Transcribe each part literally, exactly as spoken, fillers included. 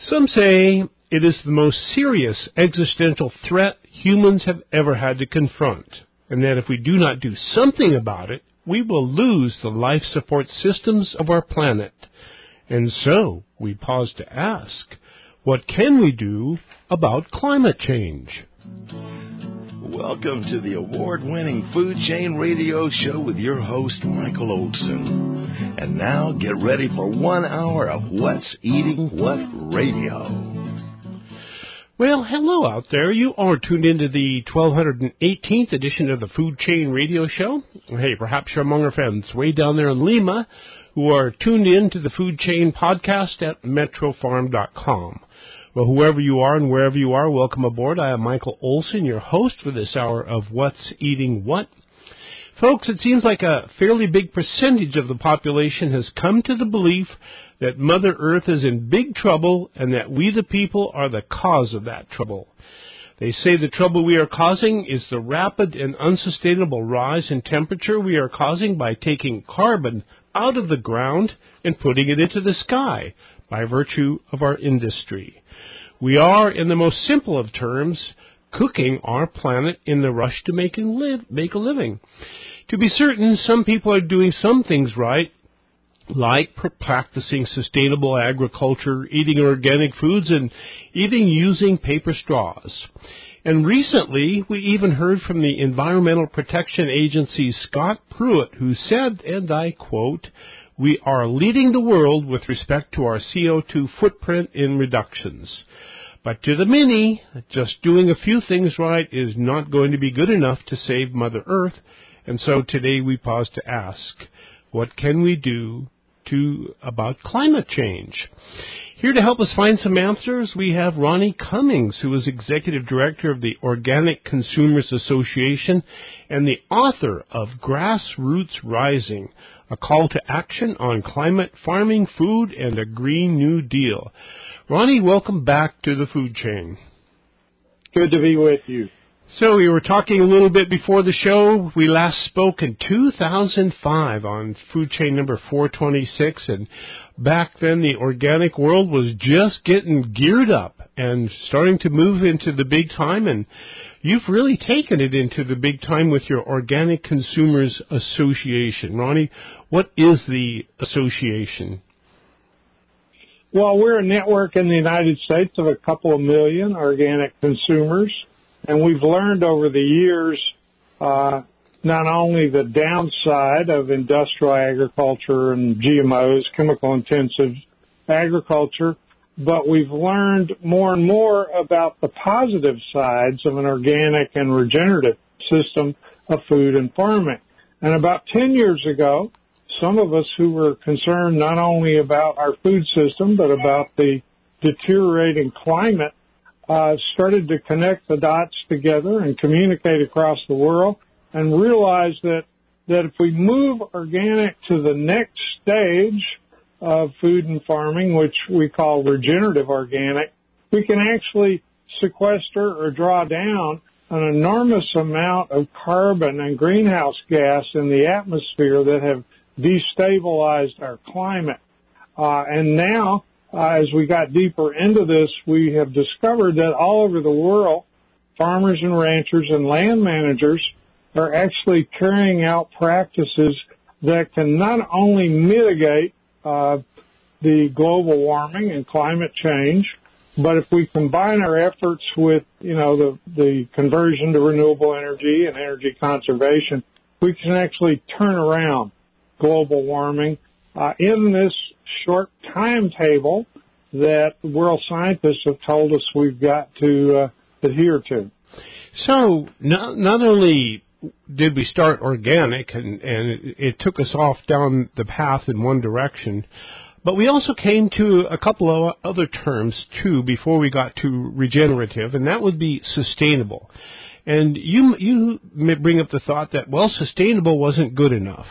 Some say it is the most serious existential threat humans have ever had to confront, and that if we do not do something about it, we will lose the life support systems of our planet. And so we pause to ask, what can we do about climate change? Welcome to the award-winning Food Chain Radio Show with your host, Michael Olson. And now get ready for one hour of What's Eating What Radio. Well, hello out there. You are tuned into the twelve eighteenth edition of the Food Chain Radio Show. Hey, perhaps you're among our friends way down there in Lima who are tuned in to the Food Chain podcast at metro farm dot com. Well, whoever you are and wherever you are, welcome aboard. I am Michael Olson, your host for this hour of What's Eating What. Folks, it seems like a fairly big percentage of the population has come to the belief that Mother Earth is in big trouble and that we the people are the cause of that trouble. They say the trouble we are causing is the rapid and unsustainable rise in temperature we are causing by taking carbon out of the ground and putting it into the sky by virtue of our industry. We are, in the most simple of terms, cooking our planet in the rush to make, and live, make a living. To be certain, some people are doing some things right, like practicing sustainable agriculture, eating organic foods, and even using paper straws. And recently, we even heard from the Environmental Protection Agency's Scott Pruitt, who said, and I quote, "We are leading the world with respect to our C O two footprint in reductions. But to the many, just doing a few things right is not going to be good enough to save Mother Earth." And so today we pause to ask, what can we do to about climate change? Here to help us find some answers, we have Ronnie Cummings, who is Executive Director of the Organic Consumers Association and the author of Grassroots Rising, a call to action on climate farming, food, and a Green New Deal. Ronnie, welcome back to the Food Chain. Good to be with you. So we were talking a little bit before the show. We last spoke in two thousand five on Food Chain number four twenty-six, and back then the organic world was just getting geared up and starting to move into the big time, and you've really taken it into the big time with your Organic Consumers Association. Ronnie, what is the association? Well, we're a network in the United States of a couple of million organic consumers, and we've learned over the years uh, not only the downside of industrial agriculture and G M Os, chemical-intensive agriculture, but we've learned more and more about the positive sides of an organic and regenerative system of food and farming. And about ten years ago, some of us who were concerned not only about our food system, but about the deteriorating climate, uh, started to connect the dots together and communicate across the world and realize that, that if we move organic to the next stage of food and farming, which we call regenerative organic, we can actually sequester or draw down an enormous amount of carbon and greenhouse gas in the atmosphere that have destabilized our climate. Uh, and now, uh, as we got deeper into this, we have discovered that all over the world, farmers and ranchers and land managers are actually carrying out practices that can not only mitigate uh, the global warming and climate change, but if we combine our efforts with, you know, the, the conversion to renewable energy and energy conservation, we can actually turn around global warming uh, in this short timetable that world scientists have told us we've got to uh, adhere to. So not, not only did we start organic, and, and it, it took us off down the path in one direction, but we also came to a couple of other terms, too, before we got to regenerative, and that would be sustainable. And you you bring up the thought that, well, sustainable wasn't good enough.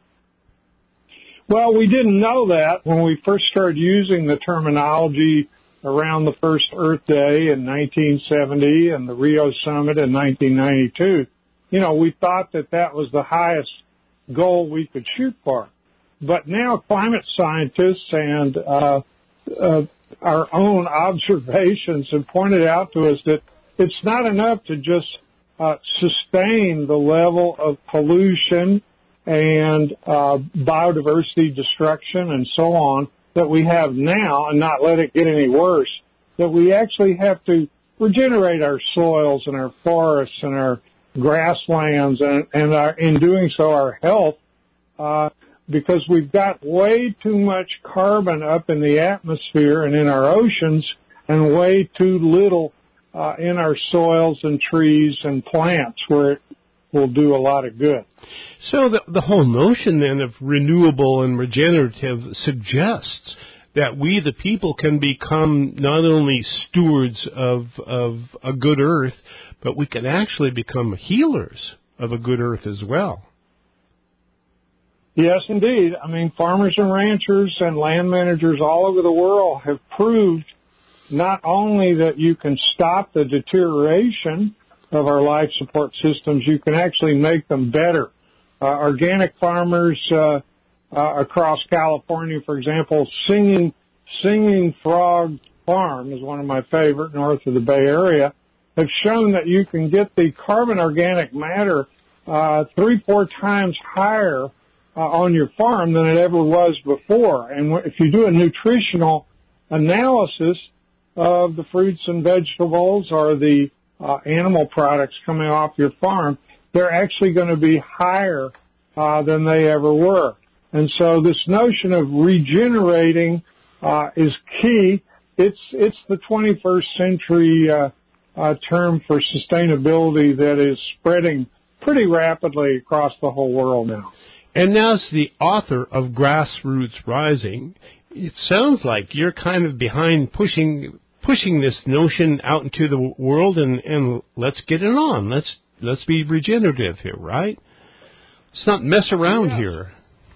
Well, we didn't know that when we first started using the terminology around the first Earth Day in nineteen seventy and the Rio Summit in nineteen ninety-two. You know, we thought that that was the highest goal we could shoot for. But now climate scientists and uh, uh, our own observations and pointed out to us that it's not enough to just uh, sustain the level of pollution and uh, biodiversity destruction and so on that we have now and not let it get any worse, that we actually have to regenerate our soils and our forests and our grasslands and, and our, in doing so our health, uh, because we've got way too much carbon up in the atmosphere and in our oceans and way too little uh, in our soils and trees and plants where it will do a lot of good. So the, the whole notion then of renewable and regenerative suggests that we, the people, can become not only stewards of, of a good earth, but we can actually become healers of a good earth as well. Yes, indeed. I mean, farmers and ranchers and land managers all over the world have proved not only that you can stop the deterioration of our life support systems, you can actually make them better. Uh, organic farmers uh, uh, across California, for example, Singing Singing Frog Farm is one of my favorite north of the Bay Area, have shown that you can get the carbon organic matter uh, three, four times higher uh, on your farm than it ever was before. And if you do a nutritional analysis of the fruits and vegetables or the uh, animal products coming off your farm, they're actually going to be higher uh, than they ever were. And so this notion of regenerating uh, is key. It's it's the twenty-first century uh, uh, term for sustainability that is spreading pretty rapidly across the whole world now. And now, as the author of Grassroots Rising, it sounds like you're kind of behind pushing pushing this notion out into the world, and, and let's get it on. Let's let's be regenerative here, right? Let's not mess around yeah. here.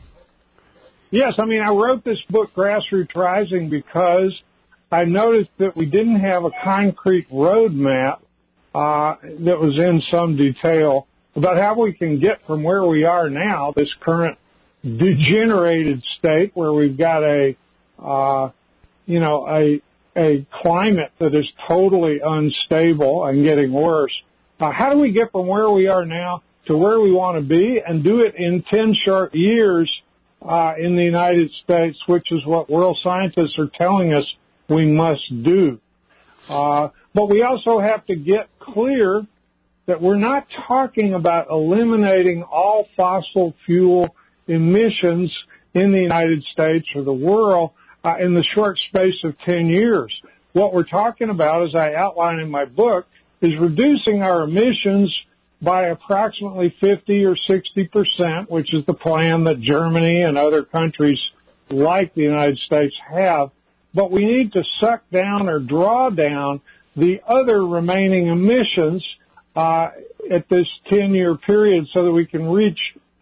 Yes, I mean, I wrote this book, Grassroots Rising, because I noticed that we didn't have a concrete roadmap uh, that was in some detail about how we can get from where we are now, this current degenerated state where we've got a, uh, you know, a a climate that is totally unstable and getting worse. Uh, how do we get from where we are now to where we want to be and do it in ten short years uh, in the United States, which is what world scientists are telling us we must do. Uh, but we also have to get clear that we're not talking about eliminating all fossil fuel emissions in the United States or the world uh, in the short space of ten years. What we're talking about, as I outline in my book, is reducing our emissions by approximately fifty or sixty percent, which is the plan that Germany and other countries like the United States have. But we need to suck down or draw down the other remaining emissions uh, at this ten-year period so that we can reach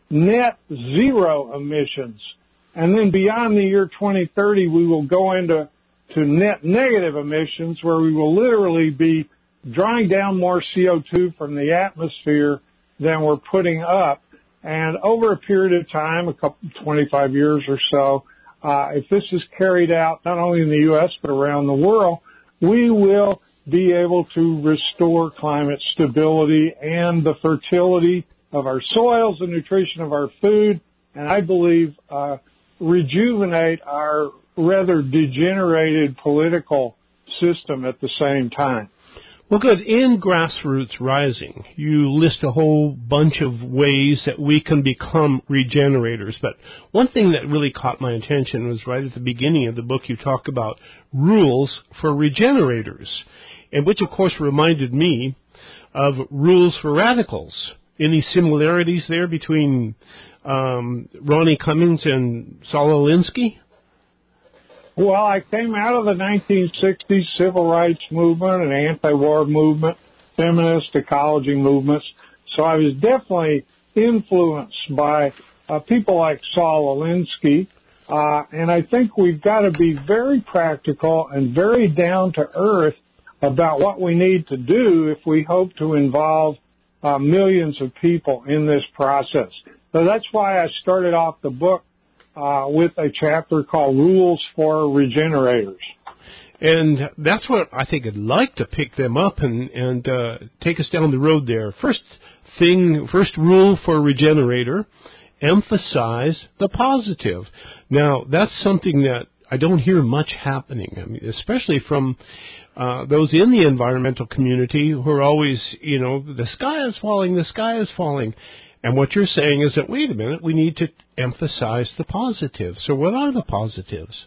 net zero emissions. And then beyond the year twenty thirty, we will go into to net negative emissions, where we will literally be drawing down more C O two from the atmosphere than we're putting up. And over a period of time, a couple, twenty-five years or so, uh, if this is carried out not only in the U S but around the world, we will be able to restore climate stability and the fertility of our soils, the nutrition of our food, and I believe uh, rejuvenate our rather degenerated political system at the same time. Well, good. In Grassroots Rising, you list a whole bunch of ways that we can become regenerators. But one thing that really caught my attention was right at the beginning of the book, you talk about rules for regenerators, and which, of course, reminded me of rules for radicals. Any similarities there between um, Ronnie Cummings and Saul Alinsky? Well, I came out of the nineteen sixties civil rights movement and anti-war movement, feminist ecology movements, so I was definitely influenced by uh, people like Saul Alinsky, uh, and I think we've got to be very practical and very down to earth about what we need to do if we hope to involve uh, millions of people in this process. So that's why I started off the book Uh, with a chapter called Rules for Regenerators. And that's what I think I'd like to pick them up and, and uh, take us down the road there. First thing, first rule for Regenerator, emphasize the positive. Now, that's something that I don't hear much happening, I mean, especially from uh, those in the environmental community who are always, you know, the sky is falling, the sky is falling. And what you're saying is that, wait a minute, we need to emphasize the positive. So what are the positives?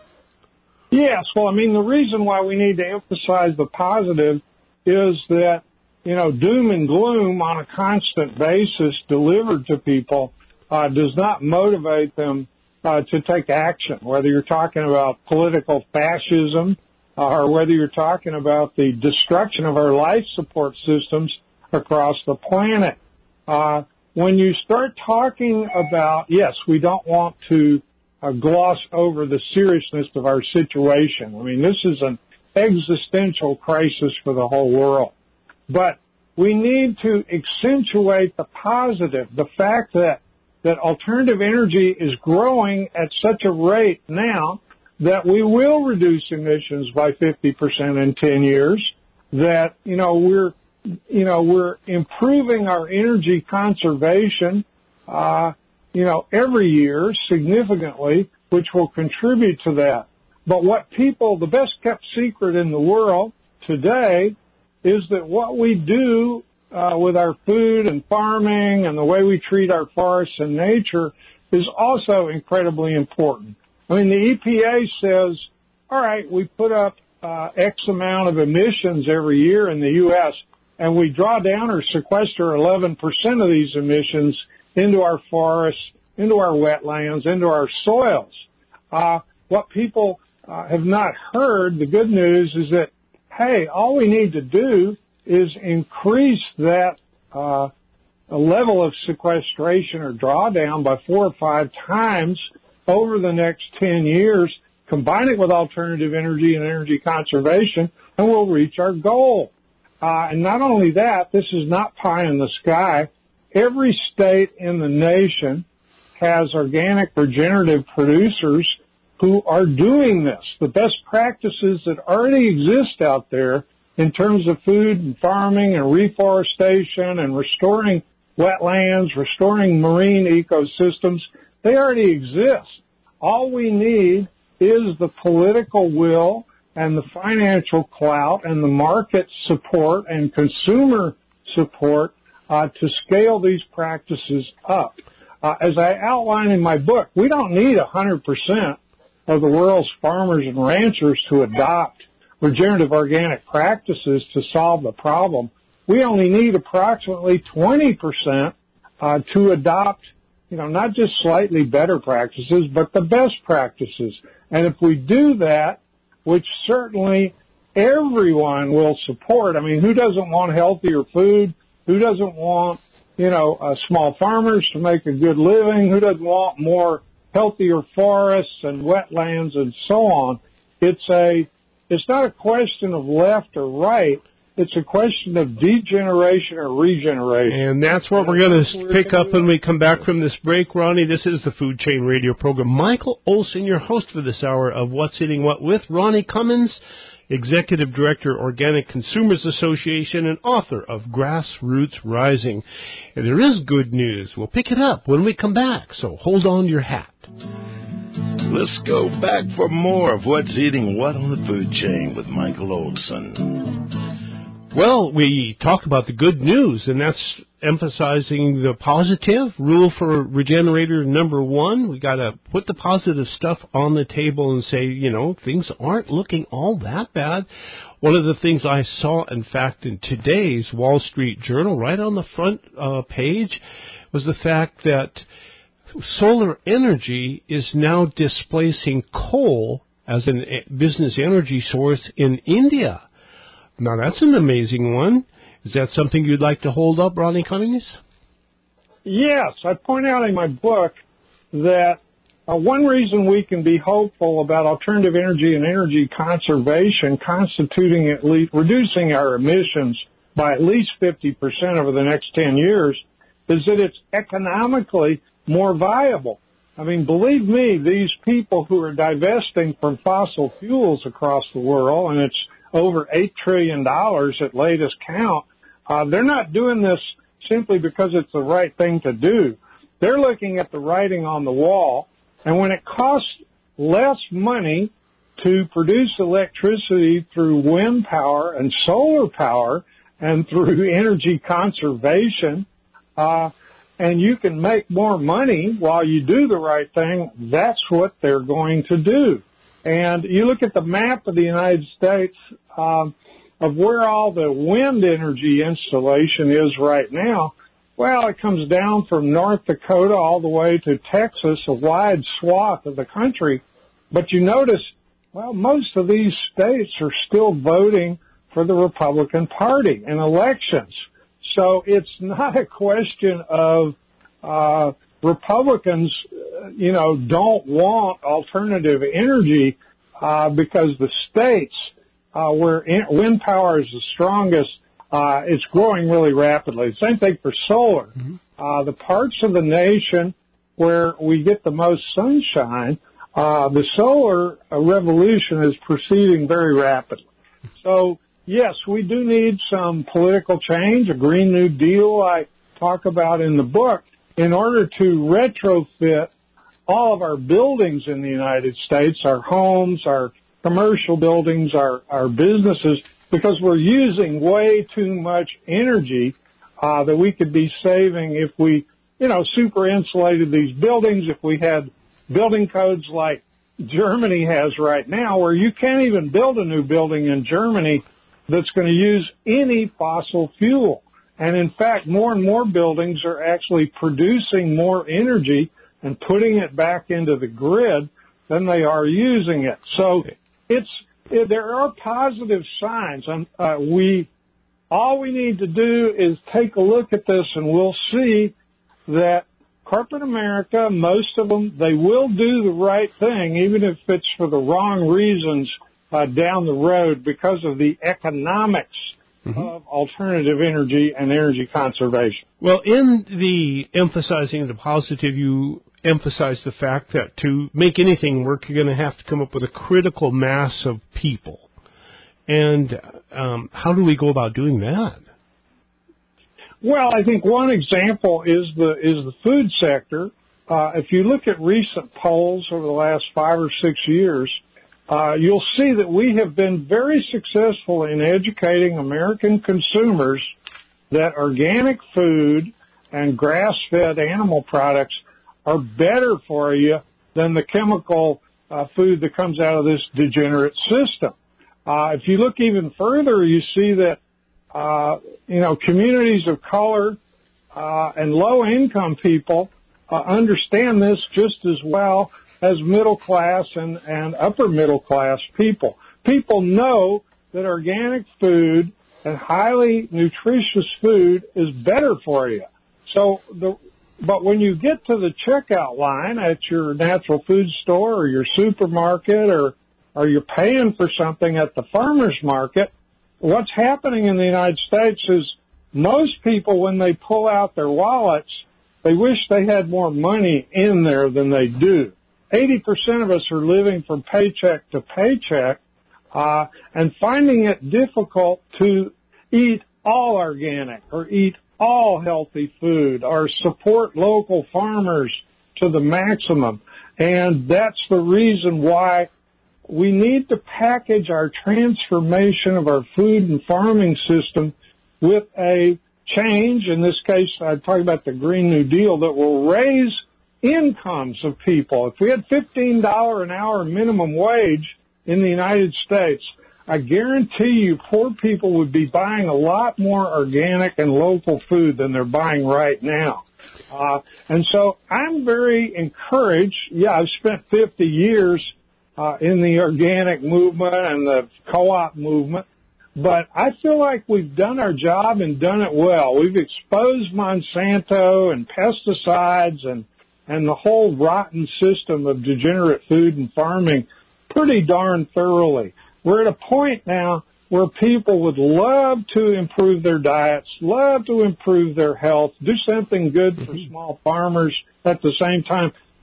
Yes, well, I mean, the reason why we need to emphasize the positive is that, you know, doom and gloom on a constant basis delivered to people uh, does not motivate them uh, to take action, whether you're talking about political fascism uh, or whether you're talking about the destruction of our life support systems across the planet. Uh, when you start talking about, yes, we don't want to uh, gloss over the seriousness of our situation. I mean, this is an existential crisis for the whole world. But we need to accentuate the positive, the fact that, that alternative energy is growing at such a rate now that we will reduce emissions by fifty percent in ten years, that, you know, we're, you know, we're improving our energy conservation, uh, you know, every year significantly, which will contribute to that. But what people, the best kept secret in the world today is that what we do uh, with our food and farming and the way we treat our forests and nature is also incredibly important. I mean, the E P A says, all right, we put up uh, X amount of emissions every year in the U S, and we draw down or sequester eleven percent of these emissions into our forests, into our wetlands, into our soils. Uh, what people uh, have not heard, the good news is that, hey, all we need to do is increase that uh, level of sequestration or drawdown by four or five times over the next ten years, combine it with alternative energy and energy conservation, and we'll reach our goal. Uh, and not only that, this is not pie in the sky. Every state in the nation has organic regenerative producers who are doing this. The best practices that already exist out there in terms of food and farming and reforestation and restoring wetlands, restoring marine ecosystems, they already exist. All we need is the political will and the financial clout and the market support and consumer support uh, to scale these practices up. Uh, as I outline in my book, we don't need one hundred percent of the world's farmers and ranchers to adopt regenerative organic practices to solve the problem. We only need approximately twenty percent uh, to adopt, you know, not just slightly better practices, but the best practices. And if we do that, which certainly everyone will support, I mean, who doesn't want healthier food? Who doesn't want, you know, uh, small farmers to make a good living? Who doesn't want more healthier forests and wetlands and so on? It's a, it's not a question of left or right. It's a question of degeneration or regeneration. And that's what we're going to pick up when we come back from this break, Ronnie. This is the Food Chain Radio program. Michael Olson, your host for this hour of What's Eating What with Ronnie Cummins, Executive Director, Organic Consumers Association, and author of Grassroots Rising. And there is good news. We'll pick it up when we come back, so hold on to your hat. Let's go back for more of What's Eating What on the Food Chain with Michael Olson. Well, we talk about the good news, and that's emphasizing the positive. Rule for Regenerator number one, we got to put the positive stuff on the table and say, you know, things aren't looking all that bad. One of the things I saw, in fact, in today's Wall Street Journal, right on the front uh, page, was the fact that solar energy is now displacing coal as a business energy source in India. Now, that's an amazing one. Is that something you'd like to hold up, Ronnie Cummings? Yes. I point out in my book that uh, one reason we can be hopeful about alternative energy and energy conservation constituting at least reducing our emissions by at least fifty percent over the next ten years is that it's economically more viable. I mean, believe me, these people who are divesting from fossil fuels across the world, and it's over eight trillion dollars at latest count, uh, they're not doing this simply because it's the right thing to do. They're looking at the writing on the wall, and when it costs less money to produce electricity through wind power and solar power and through energy conservation, uh, and you can make more money while you do the right thing, that's what they're going to do. And you look at the map of the United States, um, of where all the wind energy installation is right now. Well, it comes down from North Dakota all the way to Texas, a wide swath of the country. But you notice, well, most of these states are still voting for the Republican Party in elections. So it's not a question of uh, Republicans, you know, don't want alternative energy uh, because the states uh, where in- wind power is the strongest, uh, it's growing really rapidly. Same thing for solar. Mm-hmm. Uh, the parts of the nation where we get the most sunshine, uh, the solar revolution is proceeding very rapidly. So, yes, we do need some political change, a Green New Deal I talk about in the book, in order to retrofit all of our buildings in the United States, our homes, our commercial buildings, our, our businesses, because we're using way too much energy uh, that we could be saving if we, you know, super insulated these buildings, if we had building codes like Germany has right now, where you can't even build a new building in Germany that's going to use any fossil fuel. And in fact, more and more buildings are actually producing more energy and putting it back into the grid than they are using it. So it's it, there are positive signs. And uh, we all we need to do is take a look at this, and we'll see that corporate America, most of them, they will do the right thing, even if it's for the wrong reasons uh, down the road, because of the economics mm-hmm. of alternative energy and energy conservation. Well, in the emphasizing the positive, you emphasize the fact that to make anything work, you're going to have to come up with a critical mass of people. And um, how do we go about doing that? Well, I think one example is the is the food sector. Uh, if you look at recent polls over the last five or six years, uh, you'll see that we have been very successful in educating American consumers that organic food and grass-fed animal products are better for you than the chemical uh, food that comes out of this degenerate system. Uh, if you look even further, you see that Uh, you know, communities of color uh, and low-income people uh, understand this just as well as middle-class and, and upper-middle-class people. People know that organic food and highly nutritious food is better for you. So, the, but when you get to the checkout line at your natural food store or your supermarket, or or you're paying for something at the farmer's market, what's happening in the United States is most people, when they pull out their wallets, they wish they had more money in there than they do. eighty percent of us are living from paycheck to paycheck uh, and finding it difficult to eat all organic or eat all healthy food or support local farmers to the maximum. And that's the reason why we need to package our transformation of our food and farming system with a change. In this case, I'm talking about the Green New Deal that will raise incomes of people. If we had fifteen dollars an hour minimum wage in the United States, I guarantee you poor people would be buying a lot more organic and local food than they're buying right now. Uh, and so I'm very encouraged. Yeah, I've spent fifty years Uh, in the organic movement and the co-op movement. But I feel like we've done our job and done it well. We've exposed Monsanto and pesticides and, and the whole rotten system of degenerate food and farming pretty darn thoroughly. We're at a point now where people would love to improve their diets, love to improve their health, do something good for small farmers at the same time.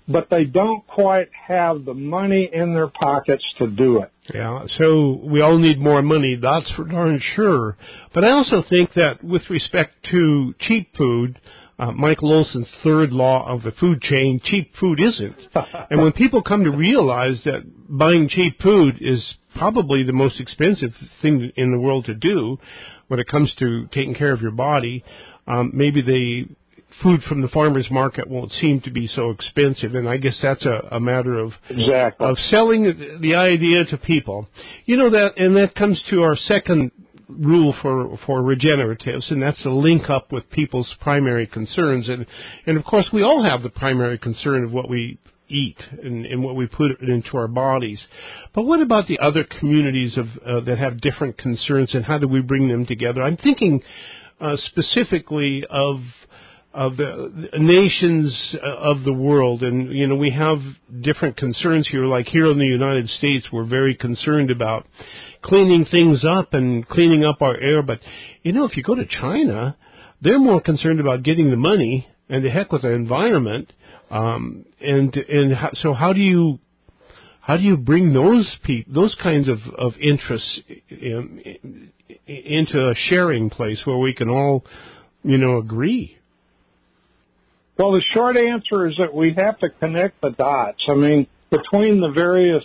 but they don't quite have the money in their pockets to do it. Yeah, so we all need more money, that's for darn sure. But I also think that with respect to cheap food, uh, Michael Olson's third law of the food chain, cheap food isn't. And when people come to realize that buying cheap food is probably the most expensive thing in the world to do when it comes to taking care of your body, um, maybe the food from the farmer's market won't seem to be so expensive, and I guess that's a, a matter of exactly. of selling the, the idea to people. You know that, and that comes to our second rule for for regeneratives, and that's to link up with people's primary concerns. And and of course, we all have the primary concern of what we eat and, and what we put into our bodies. But what about the other communities of uh, that have different concerns, and how do we bring them together? I'm thinking uh, specifically of of the nations of the world, and you know we have different concerns here. Like here in the United States, we're very concerned about cleaning things up and cleaning up our air. But you know, if you go to China, they're more concerned about getting the money and the heck with the environment. Um, and and how, so how do you how do you bring those peop, those kinds of of interests in, in, into a sharing place where we can all, you know, agree? Well, the short answer is that we have to connect the dots. I mean, between the various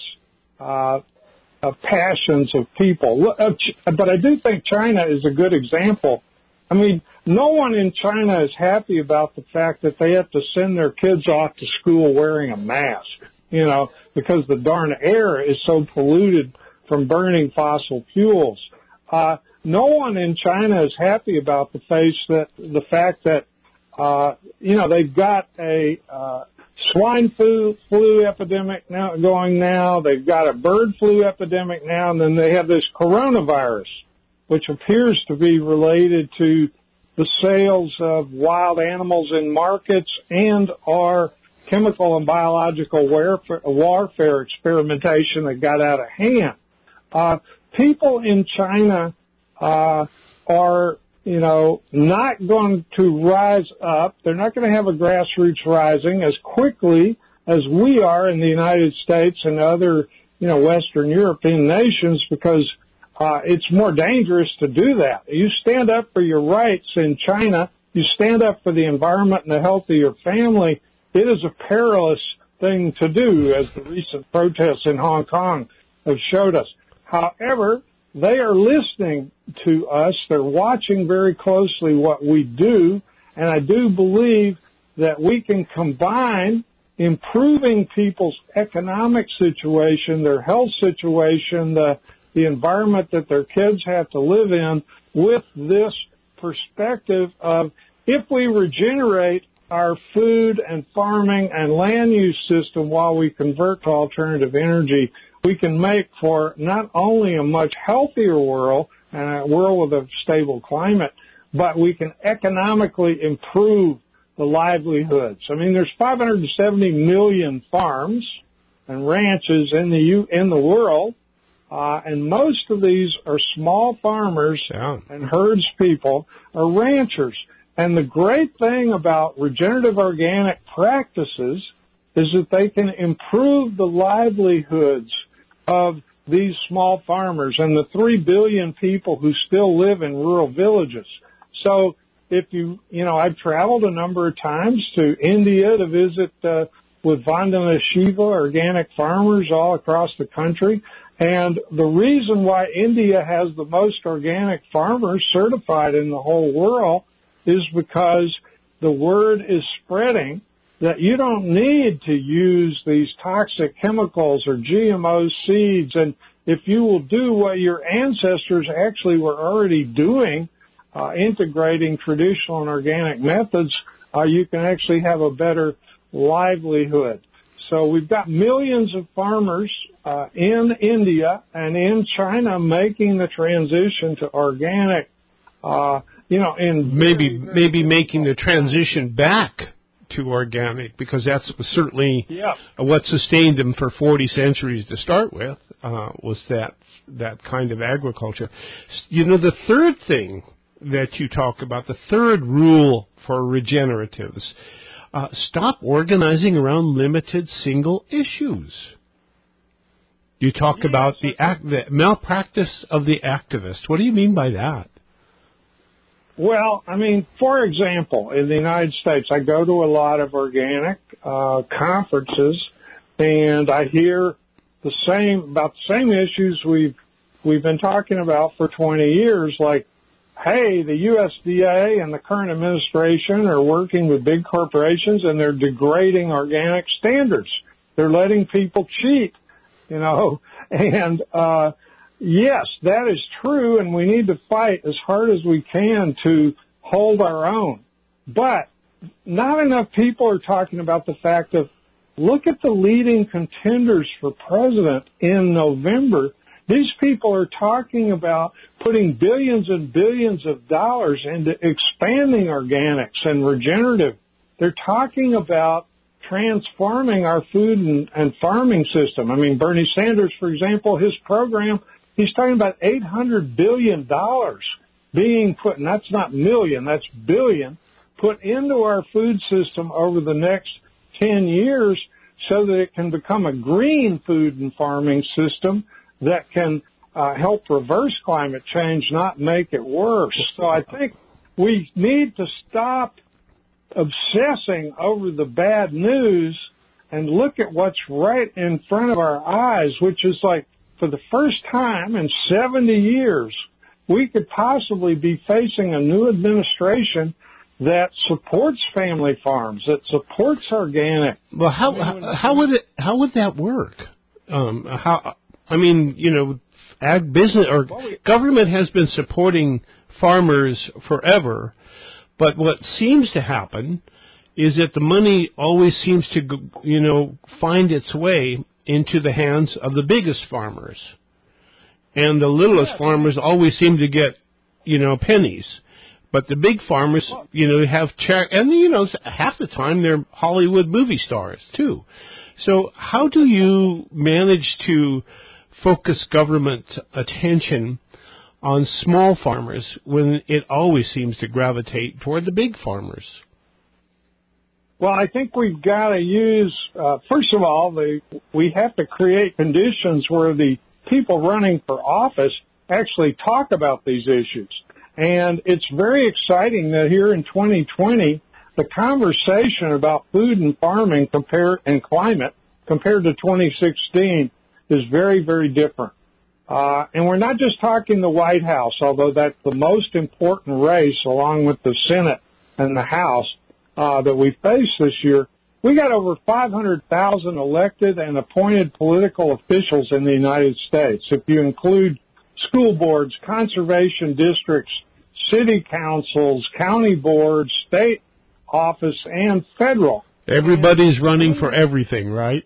uh, uh, passions of people. But I do think China is a good example. I mean, no one in China is happy about the fact that they have to send their kids off to school wearing a mask, you know, because the darn air is so polluted from burning fossil fuels. Uh, no one in China is happy about the face that the fact that Uh, you know, they've got a uh, swine flu, flu epidemic now going now. They've got a bird flu epidemic now, and then they have this coronavirus, which appears to be related to the sales of wild animals in markets and our chemical and biological warfare, warfare experimentation that got out of hand. Uh, people in China uh, are you know, not going to rise up. They're not going to have a grassroots rising as quickly as we are in the United States and other, you know, Western European nations because uh, it's more dangerous to do that. You stand up for your rights in China. You stand up for the environment and the health of your family. It is a perilous thing to do, as the recent protests in Hong Kong have showed us. However, they are listening to us. They're watching very closely what we do, and I do believe that we can combine improving people's economic situation, their health situation, the, the environment that their kids have to live in, with this perspective of if we regenerate our food and farming and land use system while we convert to alternative energy, we can make for not only a much healthier world and a world with a stable climate, but we can economically improve the livelihoods. I mean, there's five hundred seventy million farms and ranches in the U, in the world, uh, and most of these are small farmers yeah. and herds people are ranchers. And the great thing about regenerative organic practices is that they can improve the livelihoods of these small farmers and the three billion people who still live in rural villages. So if you, you know, I've traveled a number of times to India to visit uh, with Vandana Shiva organic farmers all across the country. And the reason why India has the most organic farmers certified in the whole world is because the word is spreading that you don't need to use these toxic chemicals or G M O seeds. And if you will do what your ancestors actually were already doing, uh, integrating traditional and organic methods, uh, you can actually have a better livelihood. So we've got millions of farmers uh, in India and in China making the transition to organic, uh, you know, in maybe maybe making the transition back to organic, because that's certainly yeah. what sustained them for forty centuries to start with, uh, was that that kind of agriculture. You know, the third thing that you talk about, the third rule for regeneratives, Uh, stop organizing around limited single issues. You talk Yes, about the, act, the malpractice of the activist. What do you mean by that? Well, I mean, for example, in the United States, I go to a lot of organic uh, conferences, and I hear the same about the same issues we've we've been talking about for twenty years, like, hey, the U S D A and the current administration are working with big corporations and they're degrading organic standards. They're letting people cheat, you know, and uh yes, that is true, and we need to fight as hard as we can to hold our own. But not enough people are talking about the fact of, look at the leading contenders for president in November. These people are talking about putting billions and billions of dollars into expanding organics and regenerative. They're talking about transforming our food and, and farming system. I mean, Bernie Sanders, for example, his program, he's talking about eight hundred billion dollars being put, and that's not million, that's billion, put into our food system over the next ten years so that it can become a green food and farming system that can uh, help reverse climate change, not make it worse. So I think we need to stop obsessing over the bad news and look at what's right in front of our eyes, which is like, for the first time in seventy years, we could possibly be facing a new administration that supports family farms, that supports organic. Well, how how, how would it how would that work? Um, how I mean, you know, ag business or government has been supporting farmers forever, but what seems to happen is that the money always seems to, you know, find its way into the hands of the biggest farmers. And the littlest farmers always seem to get, you know, pennies. But the big farmers, you know, have, char- and, you know, half the time they're Hollywood movie stars, too. So how do you manage to focus government attention on small farmers when it always seems to gravitate toward the big farmers? Well, I think we've got to use, uh, first of all, the, we have to create conditions where the people running for office actually talk about these issues. And it's very exciting that here in twenty twenty, the conversation about food and farming compare, and climate compared to twenty sixteen is very, very different. Uh, and we're not just talking the White House, although that's the most important race along with the Senate and the House. Uh, that we face this year. We got over five hundred thousand elected and appointed political officials in the United States. If you include school boards, conservation districts, city councils, county boards, state office, and federal. Everybody's and running for everything, right?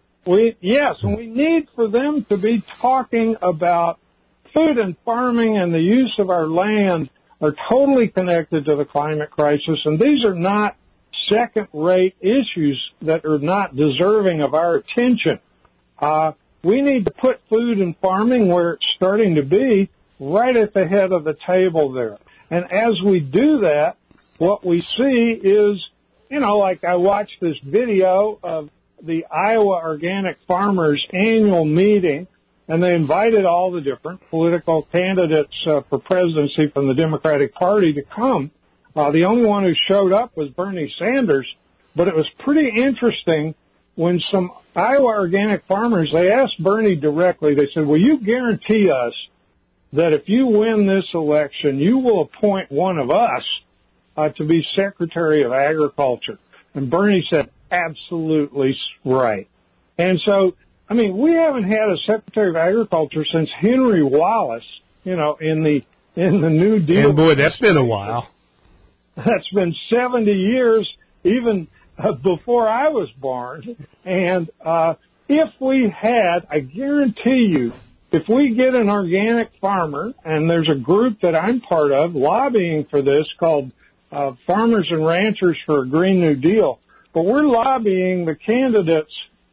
We yes, and we need for them to be talking about food and farming and the use of our land are totally connected to the climate crisis, and these are not second-rate issues that are not deserving of our attention. Uh, we need to put food and farming where it's starting to be, right at the head of the table there. And as we do that, what we see is, you know, like I watched this video of the Iowa Organic Farmers annual meeting, and they invited all the different political candidates uh, for presidency from the Democratic Party to come. Uh, the only one who showed up was Bernie Sanders, but it was pretty interesting when some Iowa organic farmers, they asked Bernie directly, they said, will you guarantee us that if you win this election, you will appoint one of us uh, to be Secretary of Agriculture? And Bernie said, absolutely right. And so, I mean, we haven't had a Secretary of Agriculture since Henry Wallace, you know, in the in the New Deal. And boy, that's been a while. That's been seventy years, even uh, before I was born. And uh, if we had, I guarantee you, if we get an organic farmer, and there's a group that I'm part of lobbying for this called uh, Farmers and Ranchers for a Green New Deal, but we're lobbying the candidates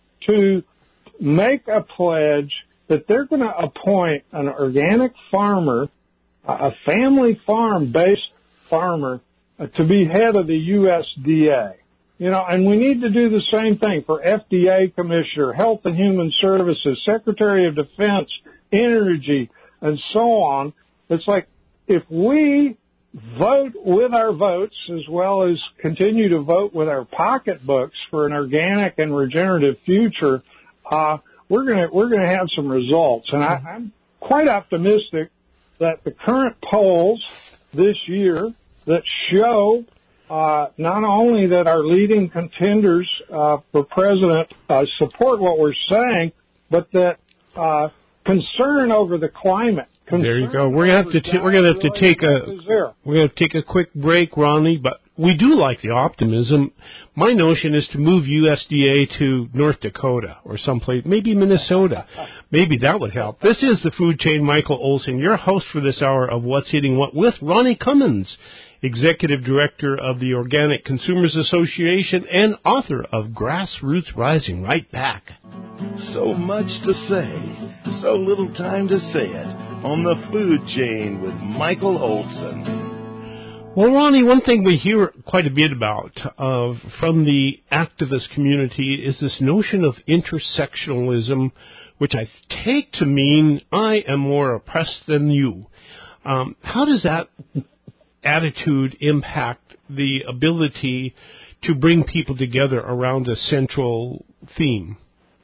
to make a pledge that they're going to appoint an organic farmer, a family farm-based farmer, uh, to be head of the U S D A. You know, and we need to do the same thing for F D A Commissioner, Health and Human Services, Secretary of Defense, Energy, and so on. It's like if we vote with our votes as well as continue to vote with our pocketbooks for an organic and regenerative future, uh, we're gonna we're gonna have some results. And I, I'm quite optimistic that the current polls this year that show uh, not only that our leading contenders uh, for president uh, support what we're saying, but that uh, concern over the climate. There you go. We're gonna have to t- we're gonna have to take a we're gonna take a quick break, Ronnie. But we do like the optimism. My notion is to move U S D A to North Dakota or someplace, maybe Minnesota. Maybe that would help. This is the Food Chain. Michael Olson, your host for this hour of What's Eating What with Ronnie Cummins, Executive Director of the Organic Consumers Association and author of Grassroots Rising. Right back. So much to say, so little time to say it. On the Food Chain with Michael Olson. Well, Ronnie, one thing we hear quite a bit about uh, from the activist community is this notion of intersectionalism, which I take to mean I am more oppressed than you. Um, how does that attitude impact the ability to bring people together around a central theme,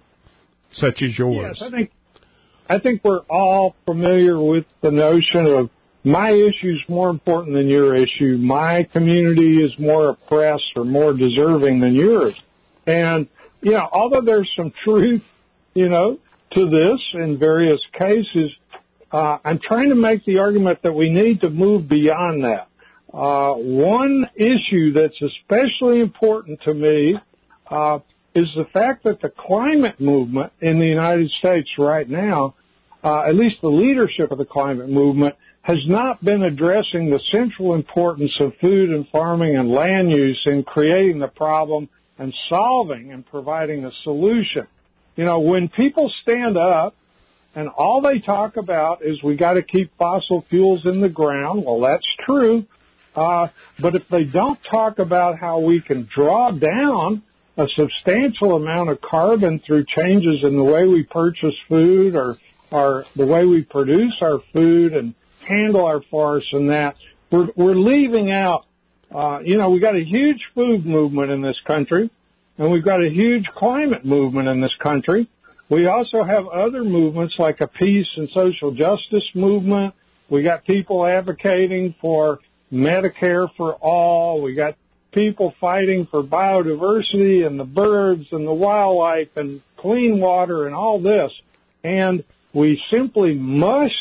such as yours? Yes, I think I think we're all familiar with the notion of my issue is more important than your issue. My community is more oppressed or more deserving than yours. And, you know, although there's some truth, you know, to this in various cases, uh, I'm trying to make the argument that we need to move beyond that. Uh, one issue that's especially important to me, uh, is the fact that the climate movement in the United States right now, uh, at least the leadership of the climate movement, has not been addressing the central importance of food and farming and land use in creating the problem and solving and providing a solution. You know, when people stand up and all they talk about is we got to keep fossil fuels in the ground, well, that's true. Uh, but if they don't talk about how we can draw down a substantial amount of carbon through changes in the way we purchase food or, or the way we produce our food and handle our forests and that, we're, we're leaving out, uh, you know, we got a huge food movement in this country, and we've got a huge climate movement in this country. We also have other movements like a peace and social justice movement. We got people advocating for Medicare for all. We got people fighting for biodiversity and the birds and the wildlife and clean water and all this. And we simply must,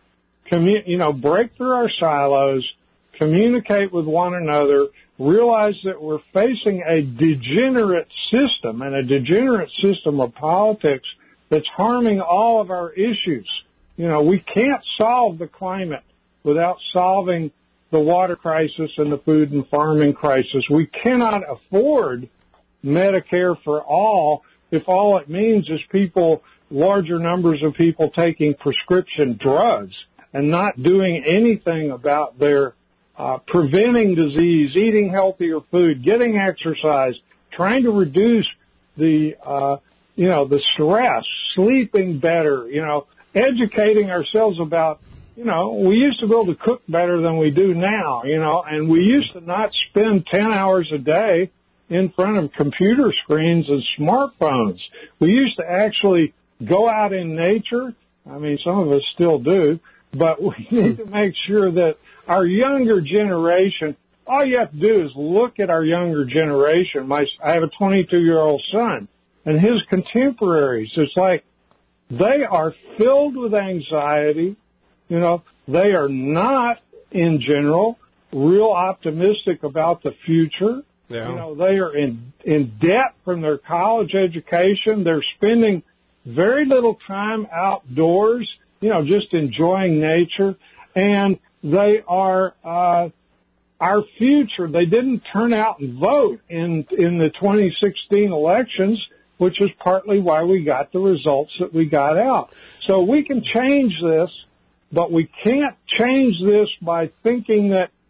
commu- you know, break through our silos, communicate with one another, realize that we're facing a degenerate system and a degenerate system of politics that's harming all of our issues. You know, we can't solve the climate without solving the water crisis and the food and farming crisis. We cannot afford Medicare for all if all it means is people, larger numbers of people taking prescription drugs and not doing anything about their uh, preventing disease, eating healthier food, getting exercise, trying to reduce the, uh, you know, the stress, sleeping better, you know, educating ourselves about, you know, we used to be able to cook better than we do now, you know, and we used to not spend ten hours a day in front of computer screens and smartphones. We used to actually go out in nature. I mean, some of us still do, but we need to make sure that our younger generation, all you have to do is look at our younger generation. My, I have a twenty-two-year-old son, and his contemporaries, it's like they are filled with anxiety. You know, they are not, in general, real optimistic about the future. Yeah. You know, they are in, in debt from their college education. They're spending very little time outdoors, you know, just enjoying nature. And they are uh, our future. They didn't turn out and vote in, in the twenty sixteen elections, which is partly why we got the results that we got out. So we can change this. But we can't change this by thinking that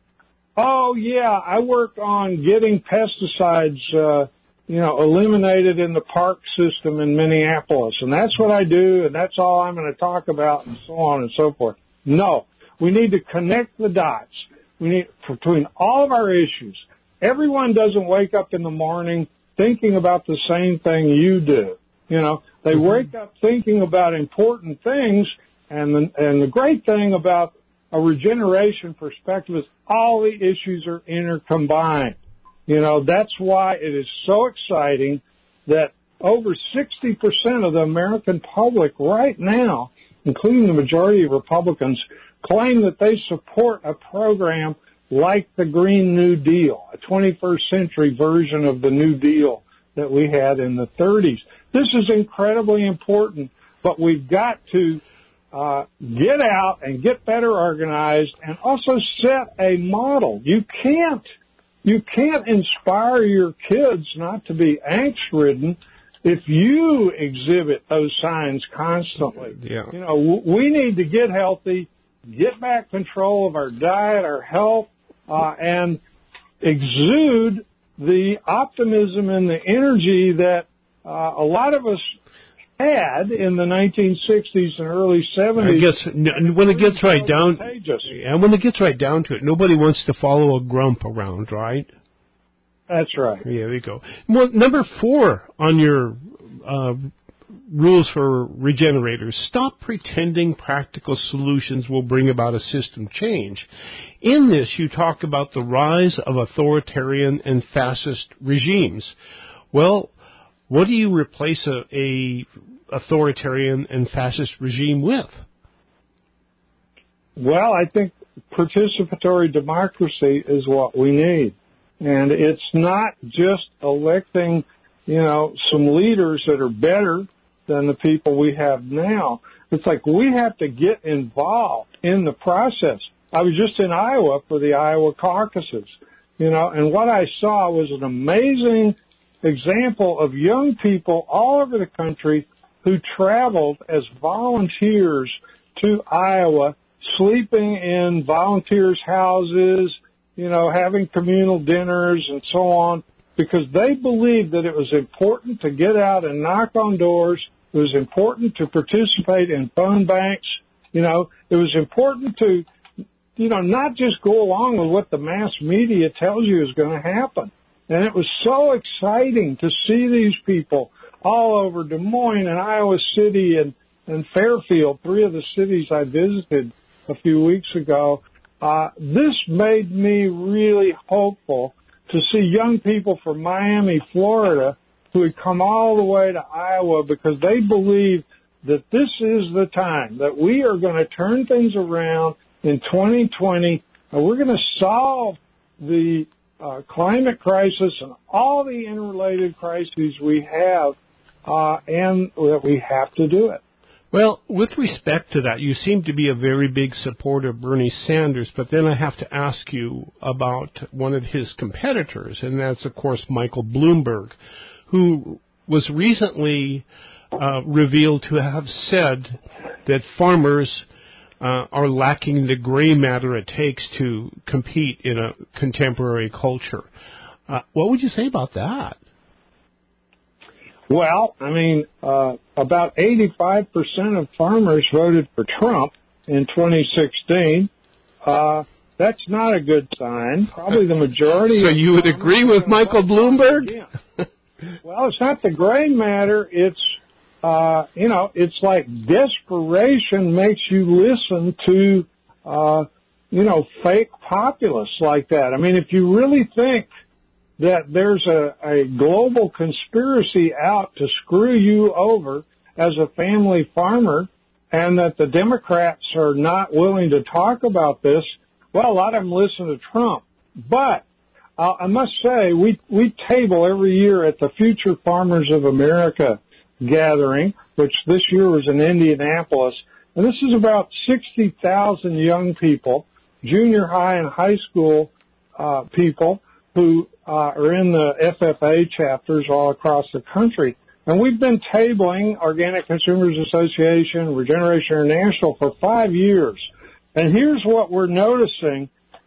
Oh, yeah, I work on getting pesticides, uh, you know, eliminated in the park system in Minneapolis. And that's what I do, and that's all I'm going to talk about, and so on and so forth. No, we need to connect the dots. We need, between all of our issues. Everyone doesn't wake up in the morning thinking about the same thing you do. You know, they mm-hmm. wake up thinking about important things, and the, and the great thing about a regeneration perspective is all the issues are intercombined. You know, that's why it is so exciting that over sixty percent of the American public right now, including the majority of Republicans, claim that they support a program like the Green New Deal, a twenty-first century version of the New Deal that we had in the thirties. This is incredibly important, but we've got to uh, get out and get better organized and also set a model. You can't, you can't inspire your kids not to be angst-ridden if you exhibit those signs constantly. Yeah. You know, we need to get healthy, get back control of our diet, our health, uh, and exude the optimism and the energy that uh, a lot of us had in the nineteen sixties and early seventies. I guess when it gets right down, and when it gets right down to it, nobody wants to follow a grump around, right? That's right. Yeah, there you go. Well, number four on your uh, rules for regenerators: stop pretending practical solutions will bring about a system change. In this, you talk about the rise of authoritarian and fascist regimes. Well, what do you replace a, a authoritarian and fascist regime with? Well, I think participatory democracy is what we need. And it's not just electing, you know, some leaders that are better than the people we have now. It's like we have to get involved in the process. I was just in Iowa for the Iowa caucuses, you know, and what I saw was an amazing example of young people all over the country who traveled as volunteers to Iowa, sleeping in volunteers' houses, you know, having communal dinners and so on, because they believed that it was important to get out and knock on doors. It was important to participate in phone banks. You know, it was important to, you know, not just go along with what the mass media tells you is going to happen. And it was so exciting to see these people all over Des Moines and Iowa City and, and Fairfield, three of the cities I visited a few weeks ago. Uh, this made me really hopeful to see young people from Miami, Florida, who had come all the way to Iowa because they believe that this is the time, that we are going to turn things around in twenty twenty, and we're going to solve the uh, climate crisis and all the interrelated crises we have, uh, and that we have to do it. Well, with respect to that, you seem to be a very big supporter of Bernie Sanders, but then I have to ask you about one of his competitors, and that's, of course, Michael Bloomberg, who was recently uh, revealed to have said that farmers uh, are lacking the gray matter it takes to compete in a contemporary culture. Uh, what would you say about that? Well, I mean, uh, about eighty-five percent of farmers voted for Trump in twenty sixteen. Uh, that's not a good sign. Probably the majority. So you would agree with Michael Bloomberg? Well, it's not the gray matter. It's, uh, you know, it's like desperation makes you listen to, uh, you know, fake populists like that. I mean, if you really think that there's a, a global conspiracy out to screw you over as a family farmer and that the Democrats are not willing to talk about this, well, a lot of them listen to Trump. But uh, I must say, we, we table every year at the Future Farmers of America gathering, which this year was in Indianapolis, and this is about sixty thousand young people, junior high and high school uh, people, who uh, are in the F F A chapters all across the country. And we've been tabling Organic Consumers Association, Regeneration International for five years. And here's what we're noticing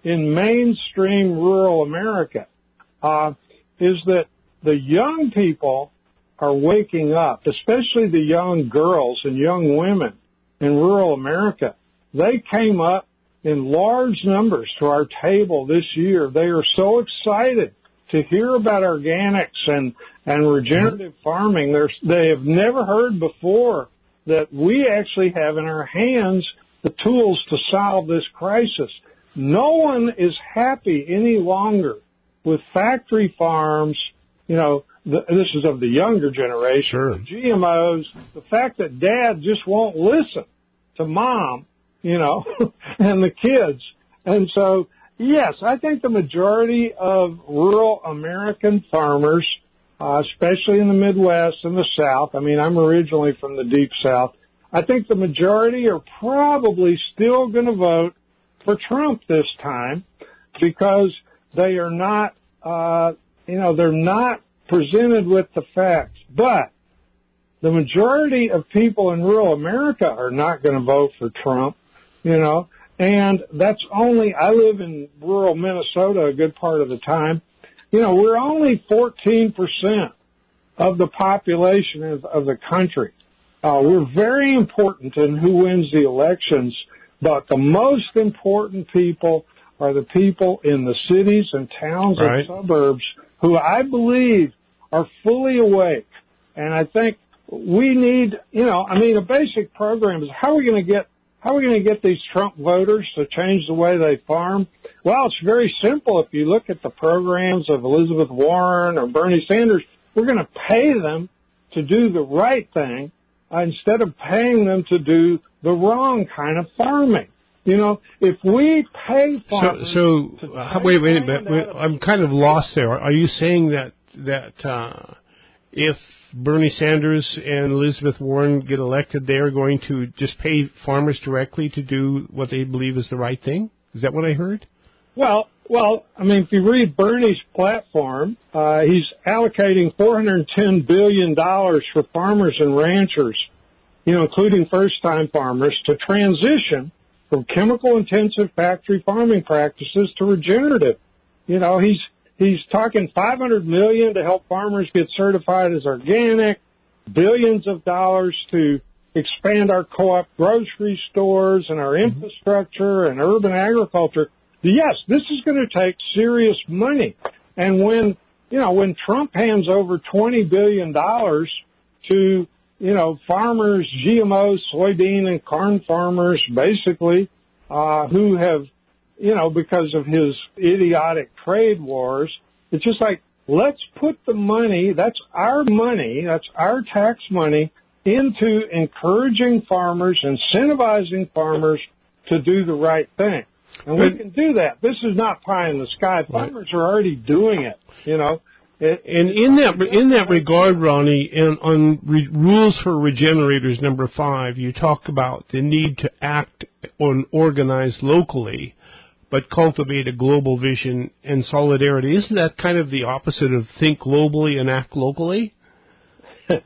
in mainstream rural America uh, is that the young people are waking up, especially the young girls and young women in rural America. They came up in large numbers to our table this year. They are so excited to hear about organics and, and regenerative farming. They're, they have never heard before that we actually have in our hands the tools to solve this crisis. No one is happy any longer with factory farms, you know, the, this is of the younger generation, sure. the G M Os, the fact that dad just won't listen to mom, you know, and the kids. And so, yes, I think the majority of rural American farmers, uh, especially in the Midwest and the South, I mean, I'm originally from the Deep South, I think the majority are probably still going to vote for Trump this time because they are not, uh, you know, they're not presented with the facts. But the majority of people in rural America are not going to vote for Trump, you know, and that's only, I live in rural Minnesota a good part of the time. You know, we're only fourteen percent of the population of, of the country. Uh, we're very important in who wins the elections, but the most important people are the people in the cities and towns right. and suburbs who I believe are fully awake. And I think we need, you know, I mean, a basic program is how are we going to get, how are we going to get these Trump voters to change the way they farm? Well, it's very simple. If you look at the programs of Elizabeth Warren or Bernie Sanders, we're going to pay them to do the right thing uh, instead of paying them to do the wrong kind of farming. You know, if we pay farmers... So, so uh, wait a minute, but wait, I'm kind of lost there. Are you saying that, that uh, if Bernie Sanders and Elizabeth Warren get elected, they're going to just pay farmers directly to do what they believe is the right thing? Is that what I heard? Well, well, I mean, if you read Bernie's platform, uh, he's allocating four hundred ten billion dollars for farmers and ranchers, you know, including first-time farmers, to transition from chemical-intensive factory farming practices to regenerative. You know, he's he's talking five hundred million dollars to help farmers get certified as organic, billions of dollars to expand our co-op grocery stores and our infrastructure and urban agriculture. Yes, this is going to take serious money. And when, you know, when Trump hands over twenty billion dollars to, you know, farmers, G M Os, soybean and corn farmers, basically, uh, who have, you know, because of his idiotic trade wars, it's just like, let's put the money, that's our money, that's our tax money, into encouraging farmers, incentivizing farmers to do the right thing. And we can do that. This is not pie in the sky. Farmers are already doing it, you know. It, and in that in that regard, Ronnie, and on re, rules for regenerators number five, you talk about the need to act and organize locally, but cultivate a global vision and solidarity. Isn't that kind of the opposite of think globally and act locally? It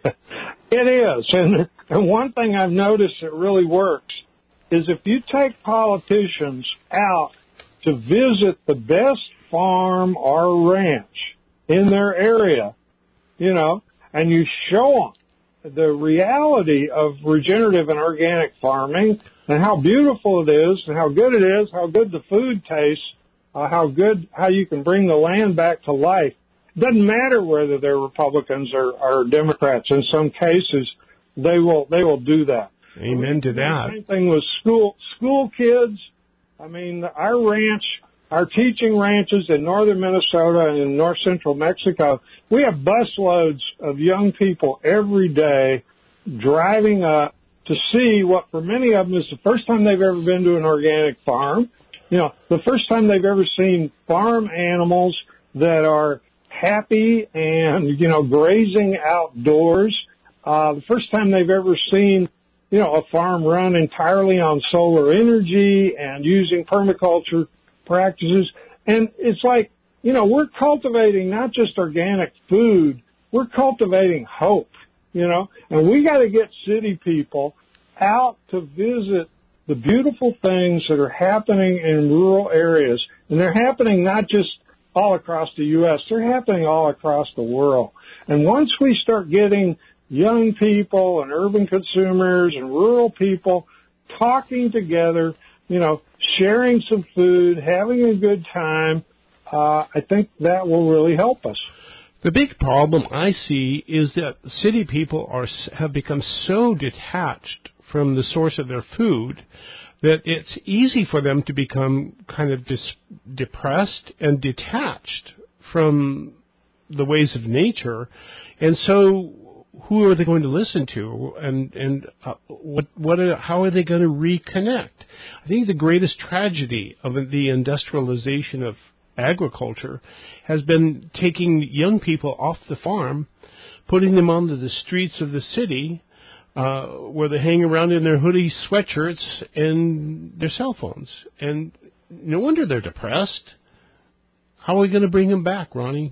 is. And, and one thing I've noticed that really works is if you take politicians out to visit the best farm or ranch in their area, you know, and you show them the reality of regenerative and organic farming and how beautiful it is and how good it is, how good the food tastes, uh, how good, how you can bring the land back to life. It doesn't matter whether they're Republicans or, or Democrats. In some cases, they will, they will do that. Amen to that. Same thing with school school kids. I mean, our ranch, our teaching ranches in northern Minnesota and in north central Mexico, we have busloads of young people every day driving up to see what for many of them is the first time they've ever been to an organic farm. You know, the first time they've ever seen farm animals that are happy and, you know, grazing outdoors. Uh, the first time they've ever seen, you know, a farm run entirely on solar energy and using permaculture practices. And it's like, you know, we're cultivating not just organic food, we're cultivating hope, you know, and we got to get city people out to visit the beautiful things that are happening in rural areas. And they're happening not just all across the U S, they're happening all across the world. And once we start getting young people and urban consumers and rural people talking together, you know, sharing some food, having a good time, uh, I think that will really help us. The big problem I see is that city people are have become so detached from the source of their food that it's easy for them to become kind of dis- depressed and detached from the ways of nature. And so who are they going to listen to, and and uh, what what are, how are they going to reconnect? I think the greatest tragedy of the industrialization of agriculture has been taking young people off the farm, putting them onto the streets of the city, uh, where they hang around in their hoodie sweatshirts and their cell phones. And no wonder they're depressed. How are we going to bring them back, Ronnie?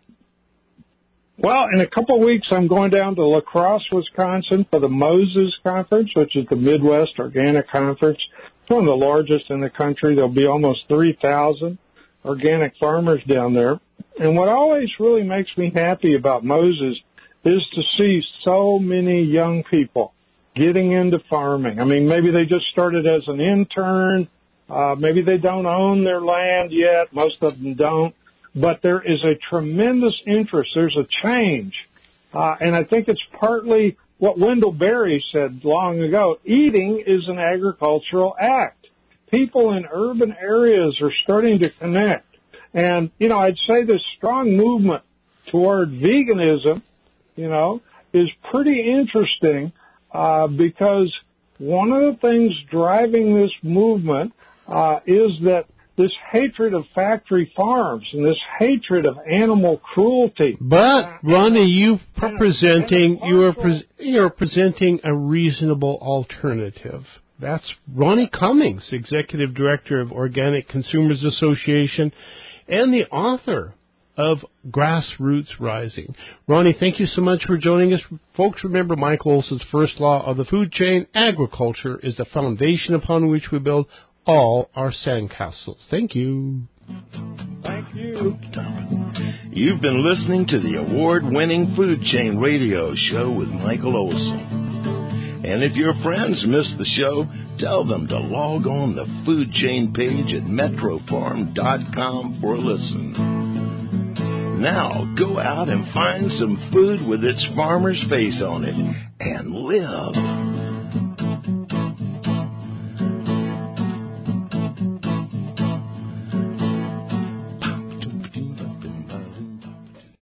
Well, in a couple of weeks, I'm going down to La Crosse, Wisconsin for the Moses Conference, which is the Midwest Organic Conference. It's one of the largest in the country. There'll be almost three thousand organic farmers down there. And what always really makes me happy about Moses is to see so many young people getting into farming. I mean, maybe they just started as an intern. Uh, maybe they don't own their land yet. Most of them don't. But there is a tremendous interest. There's a change. Uh, and I think it's partly what Wendell Berry said long ago. Eating is an agricultural act. People in urban areas are starting to connect. And, you know, I'd say this strong movement toward veganism, you know, is pretty interesting uh, because one of the things driving this movement uh, is that this hatred of factory farms and this hatred of animal cruelty. But Ronnie, you are presenting you are pre- you are presenting a reasonable alternative. That's Ronnie Cummings, Executive Director of Organic Consumers Association and the author of Grassroots Rising. Ronnie, thank you so much for joining us. Folks, remember Michael Olson's first law of the food chain: agriculture is the foundation upon which we build all our sandcastles. Thank you. Thank you. You've been listening to the award-winning Food Chain Radio Show with Michael Olson. And if your friends missed the show, tell them to log on the Food Chain page at metro farm dot com for a listen. Now, go out and find some food with its farmer's face on it and live.